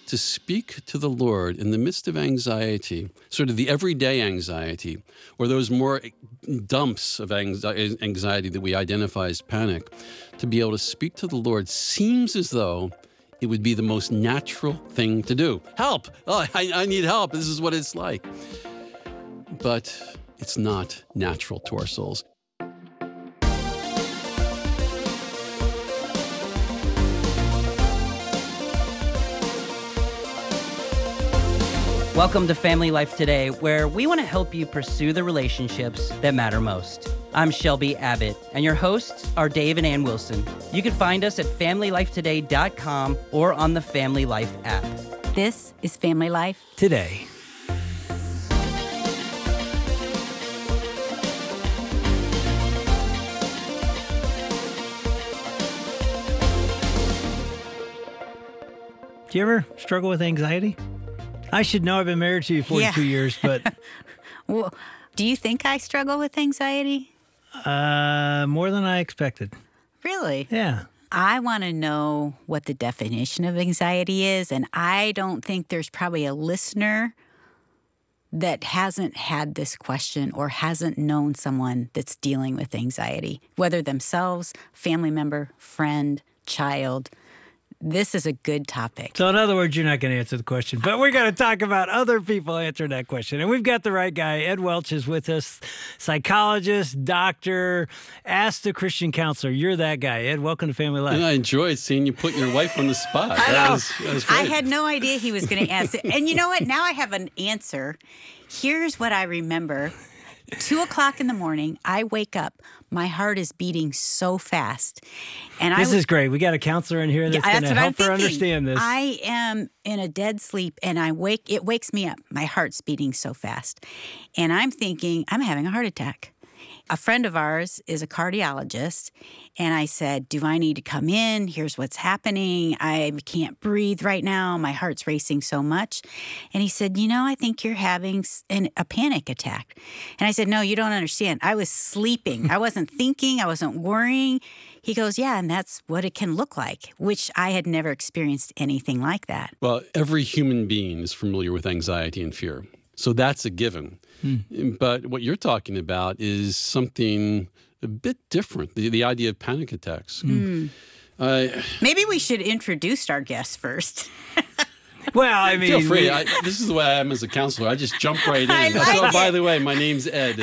to speak to the Lord in the midst of anxiety, sort of the everyday anxiety, or those more dumps of anxiety that we identify as panic, to be able to speak to the Lord seems as though it would be the most natural thing to do. Help! Oh, I need help. This is what it's like. But it's not natural to our souls. Welcome to Family Life Today, where we want to help you pursue the relationships that matter most. I'm Shelby Abbott, and your hosts are Dave and Ann Wilson. You can find us at FamilyLifeToday.com or on the Family Life app. This is Family Life Today. Do you ever struggle with anxiety? I should know. I've been married to you 42 years, but... Well, do you think I struggle with anxiety? More than I expected. Really? Yeah. I want to know what the definition of anxiety is, and I don't think there's probably a listener that hasn't had this question or hasn't known someone that's dealing with anxiety, whether themselves, family member, friend, child. This is a good topic. So in other words, you're not going to answer the question, but we're going to talk about other people answering that question. And we've got the right guy. Ed Welch is with us, psychologist, doctor, Ask the Christian Counselor. You're that guy. Ed, welcome to Family Life. And I enjoyed seeing you put your wife on the spot. I know. That was great. I had no idea he was going to ask it. And you know what? Now I have an answer. Here's what I remember. 2 o'clock in the morning, I wake up. My heart is beating so fast. And this is great. We got a counselor in here that's going to help her understand this. I am in a dead sleep, and it wakes me up. My heart's beating so fast. And I'm thinking, I'm having a heart attack. A friend of ours is a cardiologist, and I said, do I need to come in? Here's what's happening. I can't breathe right now. My heart's racing so much. And he said, I think you're having a panic attack. And I said, no, you don't understand. I was sleeping. I wasn't thinking. I wasn't worrying. He goes, yeah, and that's what it can look like, which I had never experienced anything like that. Well, every human being is familiar with anxiety and fear. So that's a given. But what you're talking about is something a bit different, the idea of panic attacks. Maybe we should introduce our guests first. Well, I mean... Feel free. This is the way I am as a counselor. I just jump right in. By the way, my name's Ed.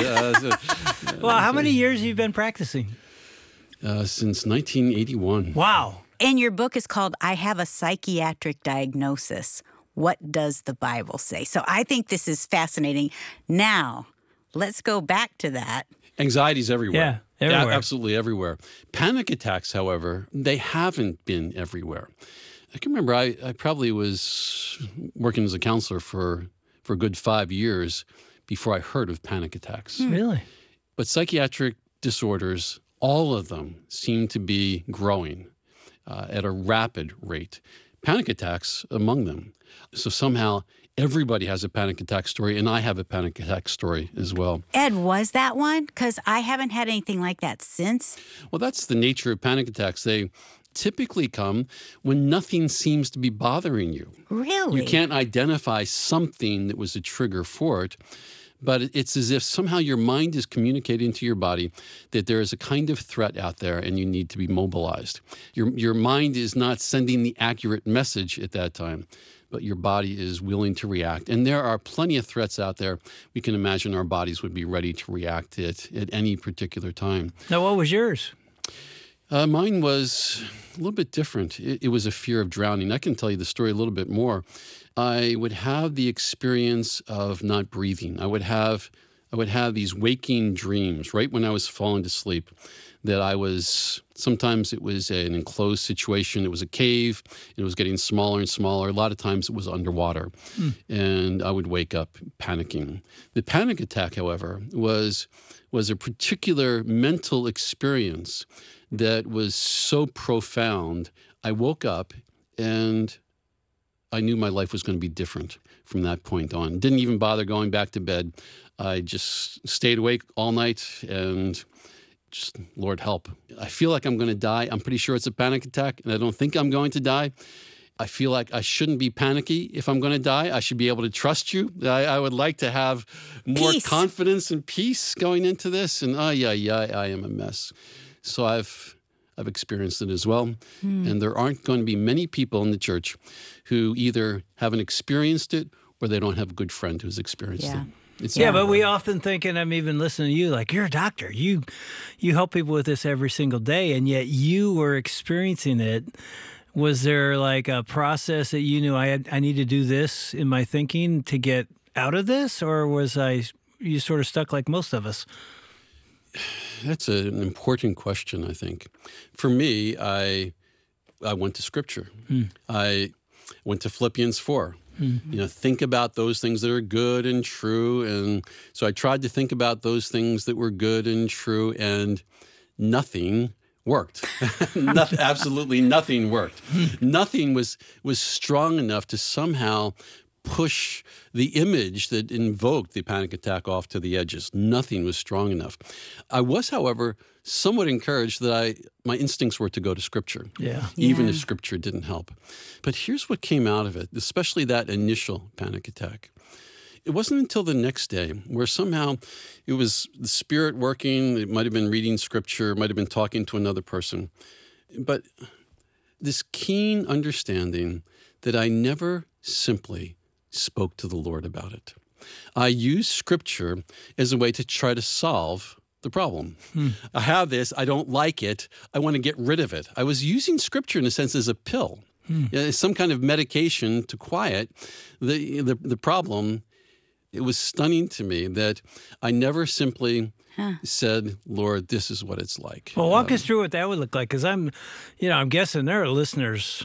Well, how many years have you been practicing? Since 1981. Wow. And your book is called I Have a Psychiatric Diagnosis. What does the Bible say? So I think this is fascinating. Now, let's go back to that. Anxiety's everywhere. Yeah, everywhere. Absolutely everywhere. Panic attacks, however, they haven't been everywhere. I can remember I probably was working as a counselor for a good 5 years before I heard of panic attacks. Really? But psychiatric disorders, all of them seem to be growing at a rapid rate. Panic attacks among them. So somehow everybody has a panic attack story, and I have a panic attack story as well. Ed, was that one? Because I haven't had anything like that since. Well, that's the nature of panic attacks. They typically come when nothing seems to be bothering you. Really? You can't identify something that was a trigger for it, but it's as if somehow your mind is communicating to your body that there is a kind of threat out there and you need to be mobilized. Your mind is not sending the accurate message at that time, but your body is willing to react. And there are plenty of threats out there. We can imagine our bodies would be ready to react at any particular time. Now, what was yours? Mine was a little bit different. It was a fear of drowning. I can tell you the story a little bit more. I would have the experience of not breathing. I would have these waking dreams right when I was falling to sleep that I was, sometimes it was an enclosed situation. It was a cave. It was getting smaller and smaller. A lot of times it was underwater. And I would wake up panicking. The panic attack, however, was a particular mental experience that was so profound. I woke up and I knew my life was going to be different from that point on. Didn't even bother going back to bed. I just stayed awake all night and just, Lord help. I feel like I'm going to die. I'm pretty sure it's a panic attack, and I don't think I'm going to die. I feel like I shouldn't be panicky if I'm going to die. I should be able to trust you. I would like to have more confidence and peace going into this. And I am a mess. So I've experienced it as well. And there aren't going to be many people in the church who either haven't experienced it or they don't have a good friend who's experienced it. But we often think, and I'm even listening to you, like, you're a doctor. You help people with this every single day, and yet you were experiencing it. Was there like a process that you knew I need to do this in my thinking to get out of this, or was you sort of stuck like most of us? That's an important question, I think. For me, I went to Scripture. I went to Philippians 4. Think about those things that are good and true. And so I tried to think about those things that were good and true, and nothing worked. Absolutely nothing worked. Nothing was strong enough to somehow push the image that invoked the panic attack off to the edges. Nothing was strong enough. I was, however, somewhat encouraged that my instincts were to go to Scripture, even if Scripture didn't help. But here's what came out of it, especially that initial panic attack. It wasn't until the next day where somehow it was the Spirit working. It might have been reading Scripture, it might have been talking to another person. But this keen understanding that I never simply spoke to the Lord about it. I used Scripture as a way to try to solve the problem. I have this, I don't like it, I want to get rid of it. I was using Scripture in a sense as a pill, some kind of medication to quiet the problem. It was stunning to me that I never simply said, Lord, this is what it's like. Well, walk us through what that would look like, because I'm guessing there are listeners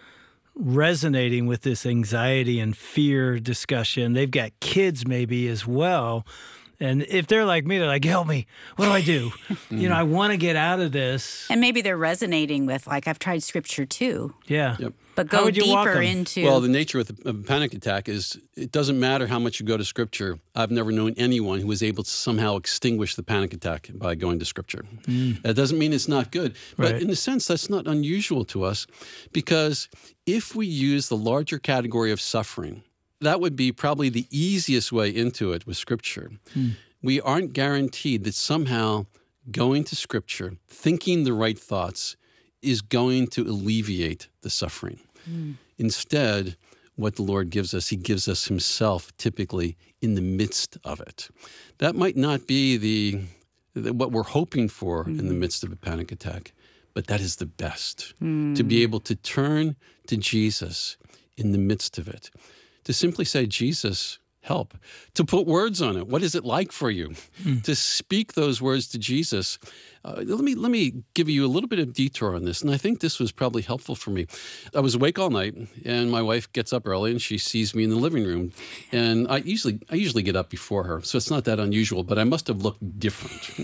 resonating with this anxiety and fear discussion. They've got kids maybe as well. And if they're like me, they're like, help me. What do I do? I want to get out of this. And maybe they're resonating with, like, I've tried Scripture too. Yeah. Yep. But go deeper into... Well, the nature of a panic attack is it doesn't matter how much you go to Scripture. I've never known anyone who was able to somehow extinguish the panic attack by going to Scripture. That doesn't mean it's not good. But in a sense, that's not unusual to us, because if we use the larger category of suffering, that would be probably the easiest way into it with Scripture. We aren't guaranteed that somehow going to Scripture, thinking the right thoughts, is going to alleviate the suffering. Instead, what the Lord gives us, He gives us Himself typically in the midst of it. That might not be what we're hoping for in the midst of a panic attack, but that is the best. To be able to turn to Jesus in the midst of it. To simply say, Jesus, help. To put words on it. What is it like for you? To speak those words to Jesus. Let me give you a little bit of detour on this, and I think this was probably helpful for me. I was awake all night, and my wife gets up early, and she sees me in the living room, and I usually get up before her, so it's not that unusual, but I must have looked different.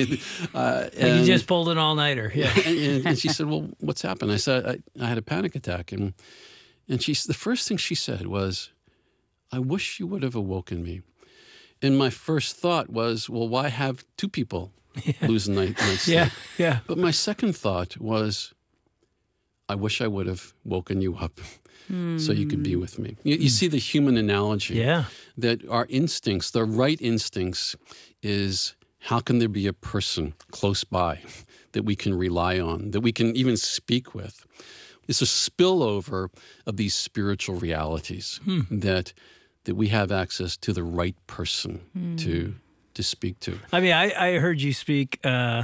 And you just pulled an all-nighter. Yeah. and she said, well, what's happened? I said, I had a panic attack, and the first thing she said was, I wish you would have awoken me. And my first thought was, well, why have two people lose a night's sleep? Yeah. But my second thought was, I wish I would have woken you up so you could be with me. You see the human analogy that our instincts, the right instincts, is how can there be a person close by that we can rely on, that we can even speak with? It's a spillover of these spiritual realities that we have access to the right person to speak to. I mean, I heard you speak.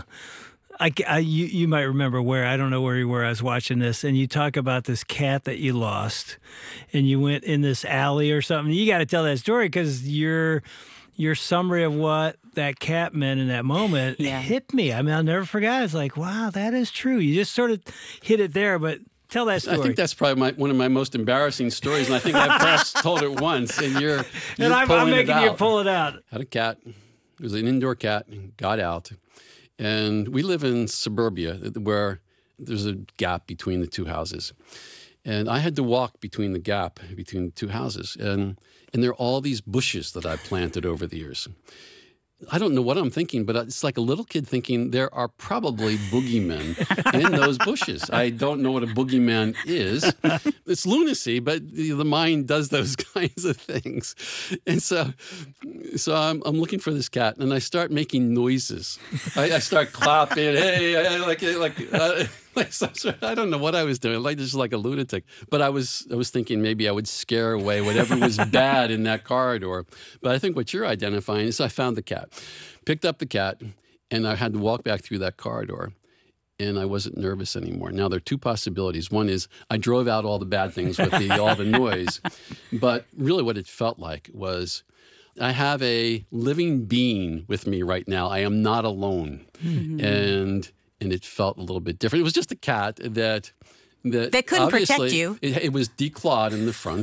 You might remember where, I don't know where you were. I was watching this, and you talk about this cat that you lost, and you went in this alley or something. You got to tell that story, because your summary of what that cat meant in that moment hit me. I mean, I'll never forget. It's like, wow, that is true. You just sort of hit it there, but tell that story. I think that's probably one of my most embarrassing stories, and I think I've perhaps told it once, and you're I'm making you pull it out. Had a cat. It was an indoor cat. Got out. And we live in suburbia where there's a gap between the two houses. And I had to walk between the gap between the two houses. And there are all these bushes that I planted over the years. I don't know what I'm thinking, but it's like a little kid thinking there are probably boogeymen in those bushes. I don't know what a boogeyman is. It's lunacy, but the mind does those kinds of things. And so I'm looking for this cat, and I start making noises. I start clapping. Hey, I don't know what I was doing, just like a lunatic. But I was thinking maybe I would scare away whatever was bad in that corridor. But I think what you're identifying is I found the cat, picked up the cat, and I had to walk back through that corridor. And I wasn't nervous anymore. Now, there are two possibilities. One is I drove out all the bad things with all the noise. But really what it felt like was I have a living being with me right now. I am not alone. Mm-hmm. And it felt a little bit different. It was just a cat that couldn't protect you. It was declawed in the front,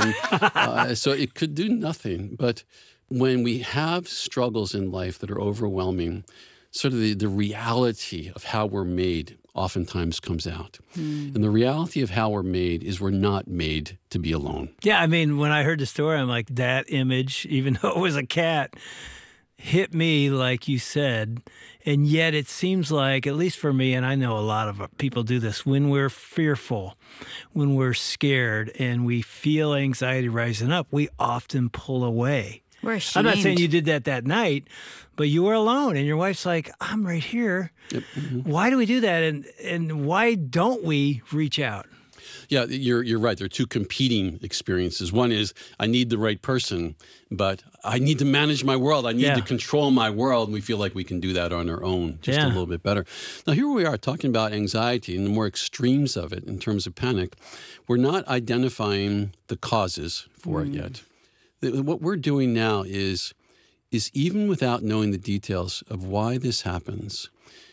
so it could do nothing. But when we have struggles in life that are overwhelming, sort of the reality of how we're made oftentimes comes out. And the reality of how we're made is we're not made to be alone. Yeah, I mean, when I heard the story, I'm like, that image, even though it was a cat, hit me like you said. And yet it seems like, at least for me, and I know a lot of people do this, when we're fearful, when we're scared, and we feel anxiety rising up, we often pull away. We're ashamed. I'm not saying you did that night, but you were alone, and your wife's like, I'm right here. Yep. Mm-hmm. Why do we do that? And why don't we reach out? Yeah, you're right. There are two competing experiences. One is I need the right person, but I need to manage my world. I need to control my world. And we feel like we can do that on our own just a little bit better. Now, here we are talking about anxiety and the more extremes of it in terms of panic. We're not identifying the causes for it yet. What we're doing now is even without knowing the details of why this happens,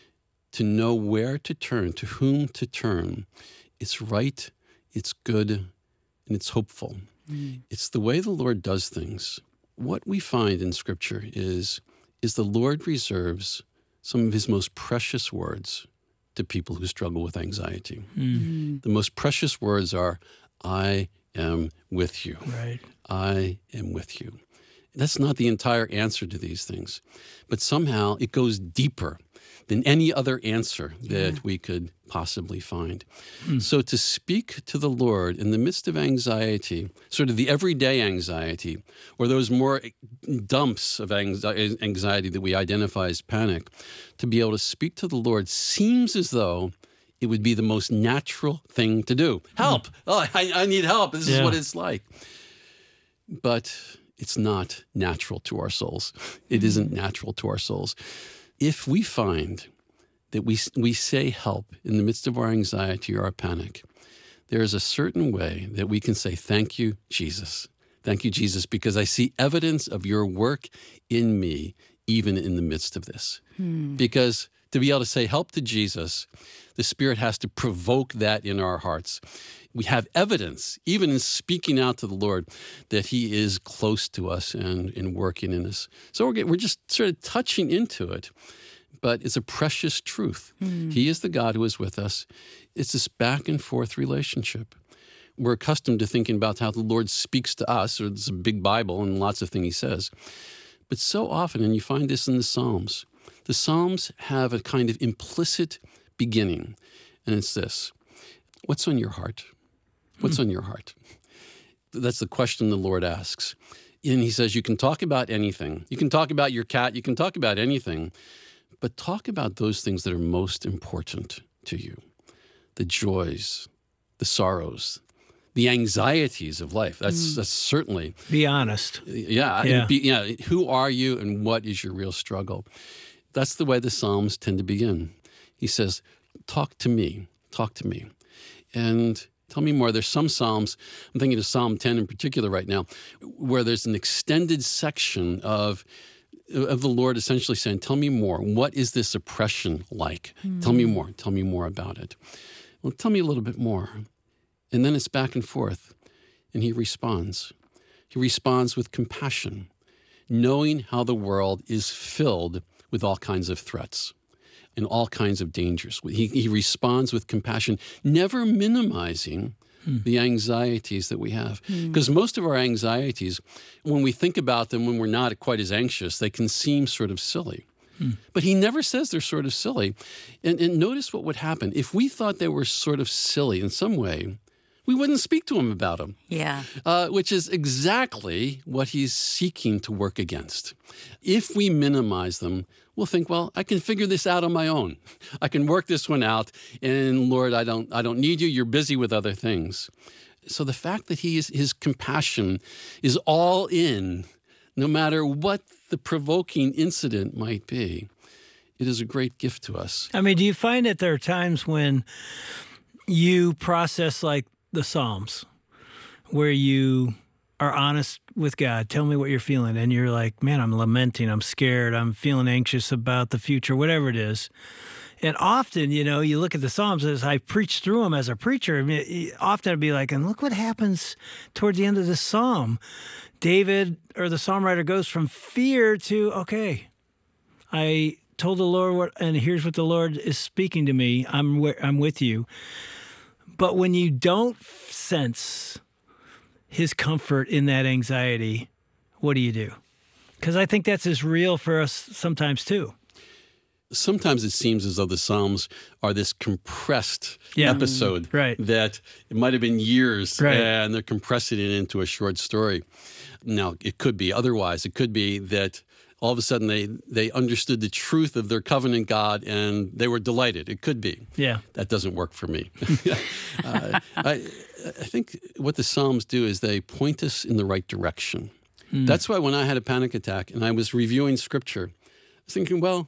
to know where to turn, to whom to turn. It's right, it's good, and it's hopeful. It's the way the Lord does things. What we find in Scripture is the Lord reserves some of his most precious words to people who struggle with anxiety. The most precious words are, I am with you. Right. I am with you. That's not the entire answer to these things, but somehow it goes deeper than any other answer that we could possibly find. So to speak to the Lord in the midst of anxiety, sort of the everyday anxiety, or those more dumps of anxiety that we identify as panic, to be able to speak to the Lord seems as though it would be the most natural thing to do. Help! Oh, I need help. This is what it's like. But it's not natural to our souls. It isn't natural to our souls. If we find that we say help in the midst of our anxiety or our panic, there is a certain way that we can say, thank you, Jesus. Thank you, Jesus, because I see evidence of your work in me, even in the midst of this. Because to be able to say help to Jesus, the Spirit has to provoke that in our hearts. We have evidence, even in speaking out to the Lord, that he is close to us and working in us. So we're just sort of touching into it, but it's a precious truth. He is the God who is with us. It's this back and forth relationship. We're accustomed to thinking about how the Lord speaks to us, or it's a big Bible and lots of things he says. But so often, and you find this in the Psalms have a kind of implicit beginning, and it's this: what's on your heart? What's on your heart? That's the question the Lord asks. And he says, you can talk about anything. You can talk about your cat. You can talk about anything. But talk about those things that are most important to you. The joys, the sorrows, the anxieties of life. That's certainly... Be honest. Yeah. Who are you and what is your real struggle? That's the way the Psalms tend to begin. He says, talk to me. And tell me more. There's some Psalms, I'm thinking of Psalm 10 in particular right now, where there's an extended section of the Lord essentially saying, tell me more. What is this oppression like? Tell me more. Tell me more about it. Well, tell me a little bit more. And then it's back and forth. And he responds. He responds with compassion, knowing how the world is filled with all kinds of threats and all kinds of dangers. He responds with compassion, never minimizing the anxieties that we have. Because most of our anxieties, when we think about them when we're not quite as anxious, they can seem sort of silly. But he never says they're sort of silly. And notice what would happen. If we thought they were sort of silly in some way, we wouldn't speak to him about them. Yeah. Which is exactly what he's seeking to work against. If we minimize them, we'll think, well, I can figure this out on my own. I can work this one out. And Lord, I don't need you. You're busy with other things. So the fact that his compassion is all in, no matter what the provoking incident might be, it is a great gift to us. I mean, do you find that there are times when you process like the Psalms where you are honest with God? Tell me what you're feeling. And you're like, man, I'm lamenting. I'm scared. I'm feeling anxious about the future, whatever it is. And often, you look at the Psalms as I preach through them as a preacher. I mean, often I'd be like, and look what happens toward the end of the Psalm. David or the Psalm writer goes from fear to, okay, I told the Lord and here's what the Lord is speaking to me. I'm with you. But when you don't sense his comfort in that anxiety, what do? Because I think that's as real for us sometimes too. Sometimes it seems as though the Psalms are this compressed episode right. that it might have been years right. and they're compressing it into a short story. Now, it could be otherwise. It could be that all of a sudden they understood the truth of their covenant God and they were delighted. It could be. Yeah. That doesn't work for me. I think what the Psalms do is they point us in the right direction. That's why when I had a panic attack and I was reviewing Scripture, I was thinking, well,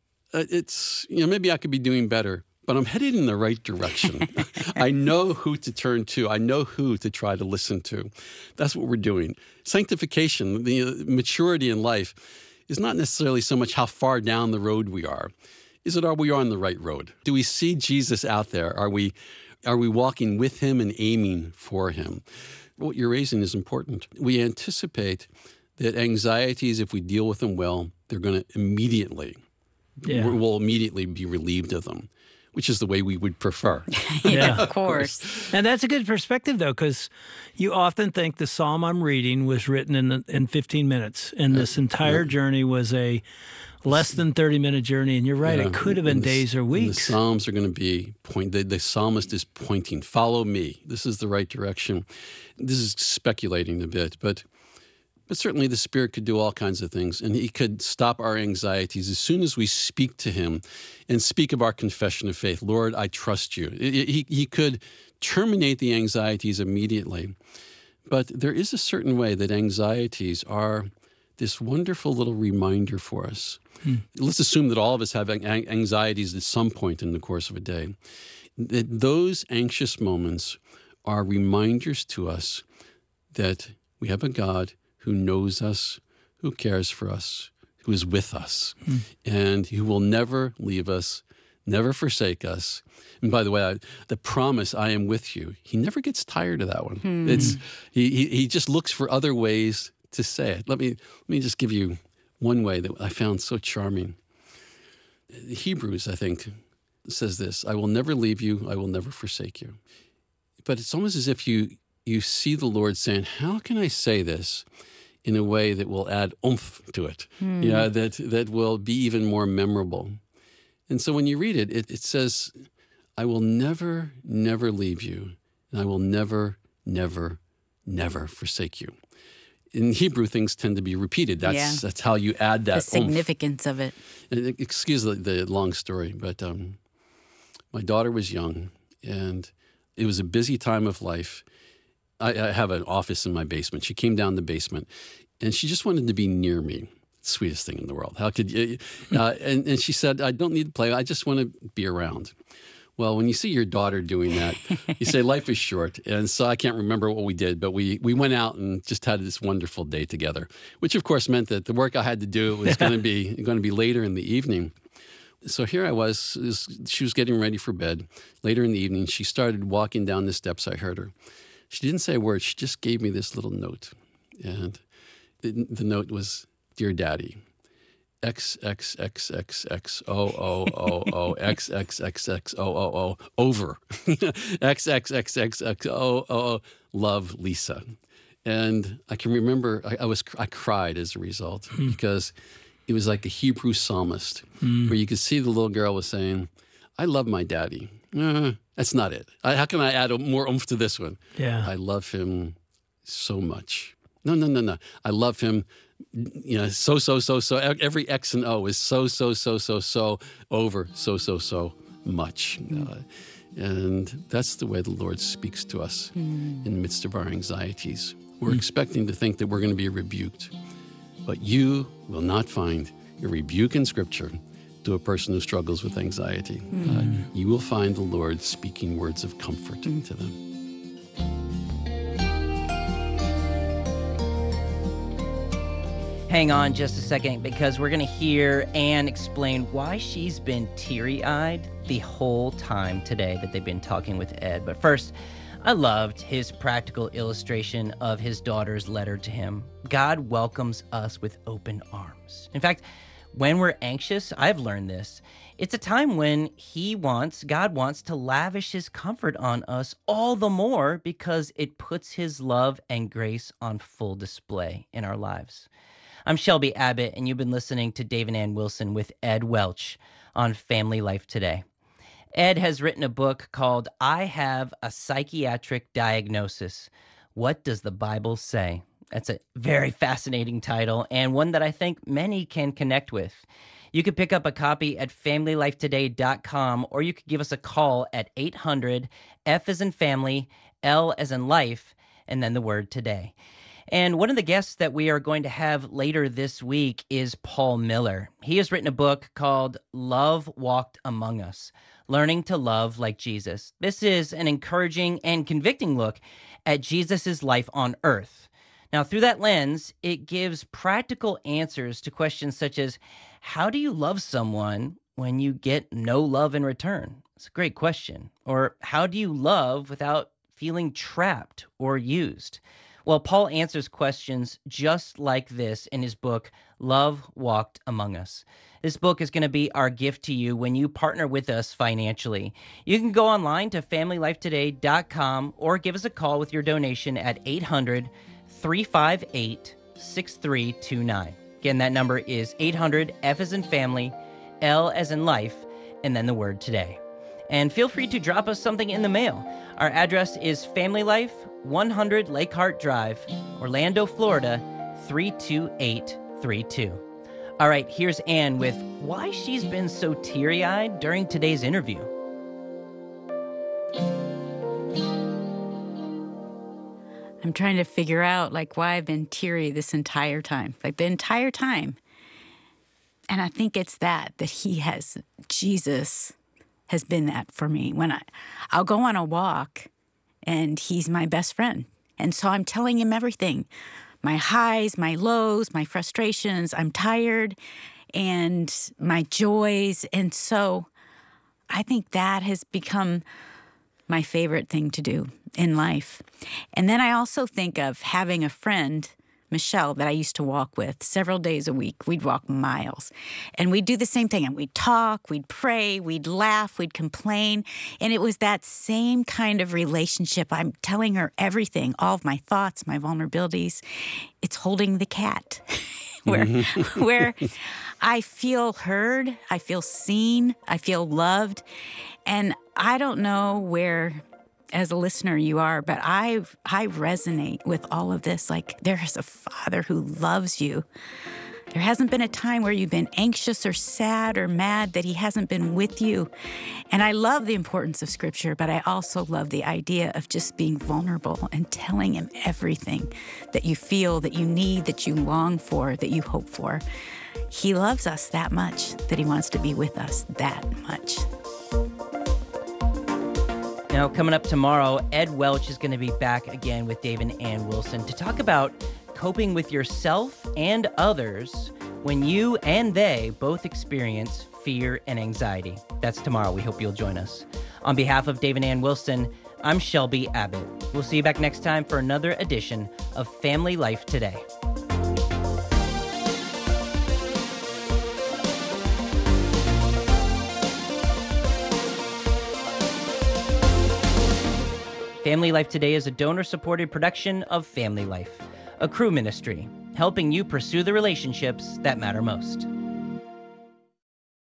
it's, maybe I could be doing better, but I'm headed in the right direction. I know who to turn to. I know who to try to listen to. That's what we're doing. Sanctification, the maturity in life, is not necessarily so much how far down the road we are. Is it, are we on the right road? Do we see Jesus out there? Are we walking with him and aiming for him? What you're raising is important. We anticipate that anxieties, if we deal with them well, they're going to immediately we'll immediately be relieved of them, which is the way we would prefer. Yeah, of course. And that's a good perspective, though, because you often think the psalm I'm reading was written in 15 minutes, and this entire journey was a less than 30-minute journey. And you're right, it could have been days or weeks. The Psalms are going to be the psalmist is pointing, follow me. This is the right direction. This is speculating a bit, but certainly the Spirit could do all kinds of things, and he could stop our anxieties as soon as we speak to him and speak of our confession of faith. Lord, I trust you. He could terminate the anxieties immediately. But there is a certain way that anxieties are this wonderful little reminder for us. Let's assume that all of us have anxieties at some point in the course of a day. That those anxious moments are reminders to us that we have a God who knows us, who cares for us, who is with us, and who will never leave us, never forsake us. And by the way, the promise, I am with you, he never gets tired of that one. It's he just looks for other ways to say it. Let me just give you one way that I found so charming. Hebrews, I think, says this, I will never leave you, I will never forsake you. But it's almost as if you see the Lord saying, how can I say this in a way that will add oomph to it, that will be even more memorable? And so when you read it, it says, I will never, never leave you, and I will never, never, never forsake you. In Hebrew, things tend to be repeated. That's how you add that the significance of it. And excuse the long story, but my daughter was young, and it was a busy time of life. I have an office in my basement. She came down the basement, and she just wanted to be near me. Sweetest thing in the world. How could you? And she said, I don't need to play. I just want to be around. Well, when you see your daughter doing that, you say life is short. And so I can't remember what we did, but we went out and just had this wonderful day together, which of course meant that the work I had to do was going to be later in the evening. So here I was, she was getting ready for bed. Later in the evening, she started walking down the steps. I heard her. She didn't say a word. She just gave me this little note. And the note was, Dear Daddy. XXXXXOOOO XXXXOOO over XXXXXOOO love Lisa. And I can remember I cried as a result because it was like a Hebrew psalmist where you could see the little girl was saying, I love my daddy. That's not it. How can I add more oomph to this one? Yeah. I love him so much. No. I love him. So. Every X and O is so over so much. And that's the way the Lord speaks to us in the midst of our anxieties. We're expecting to think that we're going to be rebuked. But you will not find a rebuke in Scripture to a person who struggles with anxiety. You will find the Lord speaking words of comfort to them. Hang on just a second, because we're going to hear Anne explain why she's been teary-eyed the whole time today that they've been talking with Ed. But first, I loved his practical illustration of his daughter's letter to him. God welcomes us with open arms. In fact, when we're anxious, I've learned this, it's a time when God wants to lavish his comfort on us all the more because it puts his love and grace on full display in our lives. I'm Shelby Abbott, and you've been listening to Dave and Ann Wilson with Ed Welch on Family Life Today. Ed has written a book called I Have a Psychiatric Diagnosis. What does the Bible say? That's a very fascinating title, and one that I think many can connect with. You could pick up a copy at FamilyLifeToday.com, or you could give us a call at 800-F as in family, L as in life, and then the word today. And one of the guests that we are going to have later this week is Paul Miller. He has written a book called Love Walked Among Us, Learning to Love Like Jesus. This is an encouraging and convicting look at Jesus' life on earth. Now, through that lens, it gives practical answers to questions such as, how do you love someone when you get no love in return? It's a great question. Or how do you love without feeling trapped or used? Well, Paul answers questions just like this in his book, Love Walked Among Us. This book is going to be our gift to you when you partner with us financially. You can go online to FamilyLifeToday.com or give us a call with your donation at 800-358-6329. Again, that number is 800-F as in family, L as in life, and then the word today. And feel free to drop us something in the mail. Our address is Family Life, 100 Lake Hart Drive, Orlando, Florida, 32832. All right, here's Anne with why she's been so teary-eyed during today's interview. I'm trying to figure out why I've been teary this entire time, the entire time. And I think it's that Jesus has been that for me. When I'll go on a walk and he's my best friend. And so I'm telling him everything, my highs, my lows, my frustrations, I'm tired, and my joys. And so I think that has become my favorite thing to do in life. And then I also think of having a friend, Michelle, that I used to walk with several days a week. We'd walk miles. And we'd do the same thing. And we'd talk, we'd pray, we'd laugh, we'd complain. And it was that same kind of relationship. I'm telling her everything, all of my thoughts, my vulnerabilities. It's holding the cat, where I feel heard, I feel seen, I feel loved. And I don't know where, as a listener, you are, but I resonate with all of this. There is a Father who loves you. There hasn't been a time where you've been anxious or sad or mad that he hasn't been with you. And I love the importance of Scripture, but I also love the idea of just being vulnerable and telling him everything that you feel, that you need, that you long for, that you hope for. He loves us that much, that he wants to be with us that much. Now, coming up tomorrow, Ed Welch is going to be back again with Dave and Ann Wilson to talk about coping with yourself and others when you and they both experience fear and anxiety. That's tomorrow. We hope you'll join us. On behalf of Dave and Ann Wilson, I'm Shelby Abbott. We'll see you back next time for another edition of Family Life Today. Family Life Today is a donor-supported production of Family Life, a Cru ministry, helping you pursue the relationships that matter most.